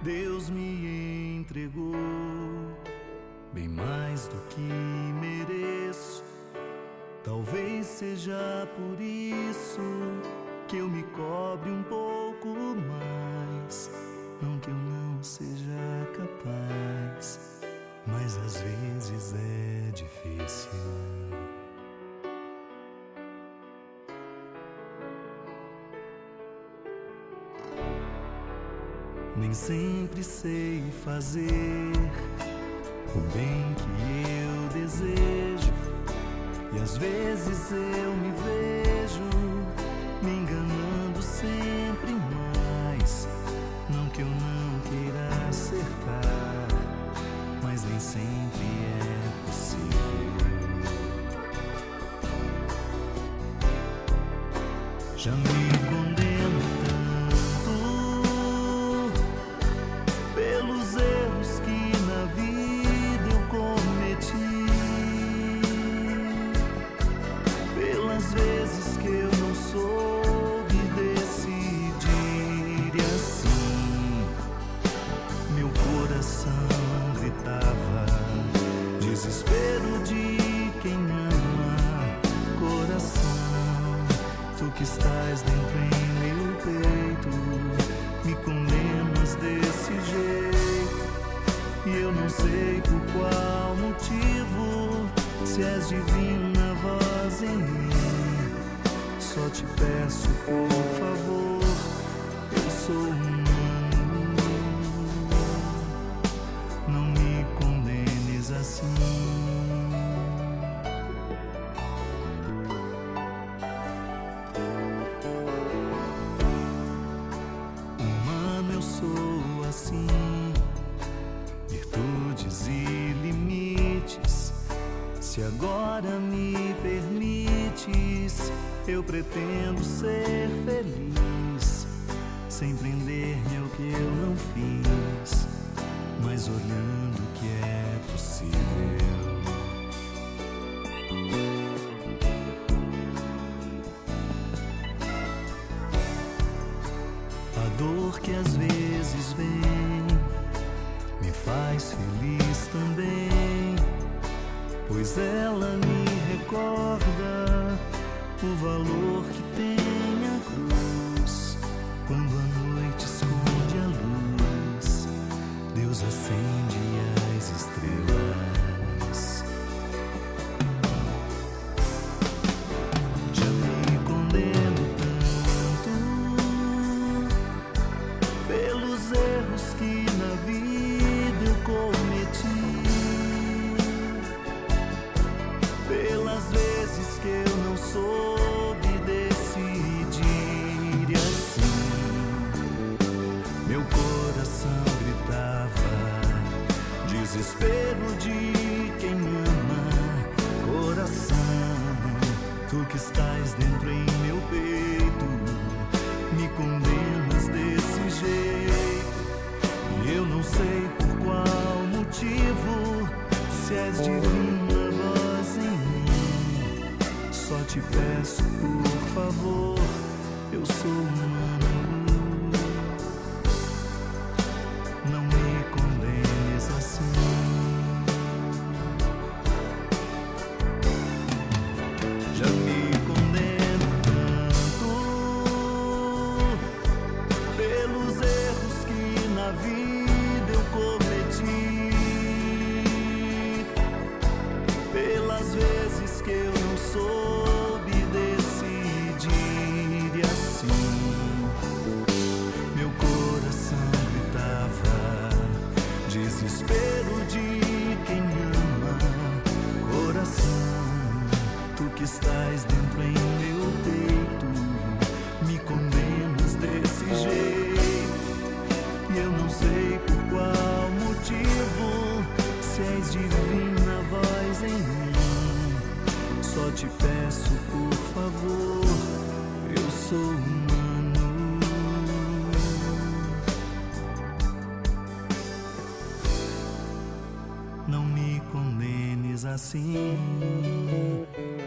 Deus me entregou bem mais do que mereço. Talvez seja por isso que eu me cobre um pouco mais. Não que eu não seja capaz, mas às vezes é difícil. Nem sempre sei fazer o bem que eu desejo, e às vezes eu me vejo me enganando sempre mais. Não que eu não queira acertar, mas nem sempre é possível. Já me condeno pelos erros que na vida eu cometi, pelas vezes que eu não soube decidir, e assim meu coração gritava, desespero de quem ama. Coração, tu que estás dentro em meu peito, me condenas desse jeito, e eu não sei por qual motivo. Se és divina voz em mim, só te peço por favor, eu sou humano, não me condenes assim. Sou assim, virtudes e limites. Se agora me permites, eu pretendo ser feliz, sem prender-me ao que eu não fiz, mas olhando o que é possível. A dor que às vezes vem me faz feliz também, pois ela me recorda o valor que tem a cruz. Quando a noite esconde a luz, Deus acende as estrelas. Já me condeno pelos erros que na vida eu cometi, pelas vezes que eu não soube decidir, e assim meu coração gritava, desespero de quem ama. Coração, tu que estás dentro em meu peito, me condenas desse jeito, e eu não sei por qual motivo. Se és divina voz em mim, só te peço por favor, eu sou humano, não me condenes assim. Já me condeno pelos erros que na vida eu cometi, pelas vezes que eu não soube decidir, e assim meu coração gritava, desespero de quem ama. Coração, tu que estás dentro em meu peito, me condenas desse jeito, e eu não sei por qual motivo. Se és divina voz em mim, só te peço por favor, eu sou humano, não me condenes assim.